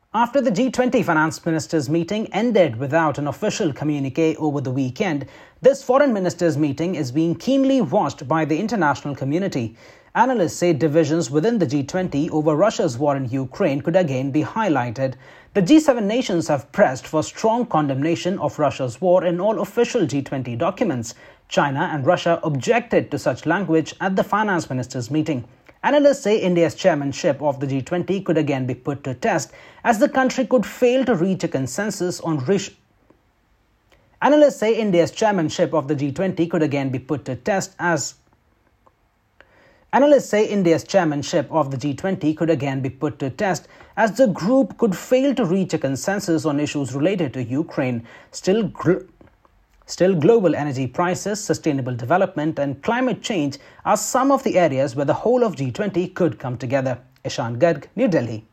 After the G20 finance ministers' meeting ended without an official communique over the weekend, this foreign ministers' meeting is being keenly watched by the international community. Analysts say divisions within the G20 over Russia's war in Ukraine could again be highlighted. The G7 nations have pressed for strong condemnation of Russia's war in all official G20 documents. China and Russia objected to such language at the finance ministers' meeting. Analysts say India's chairmanship of the G20 could again be put to test as the country could fail to reach a consensus on Analysts say India's chairmanship of the G20 could again be put to test as the group could fail to reach a consensus on issues related to Ukraine. Still, global energy prices, sustainable development and climate change are some of the areas where the whole of G20 could come together. Ishan Garg, New Delhi.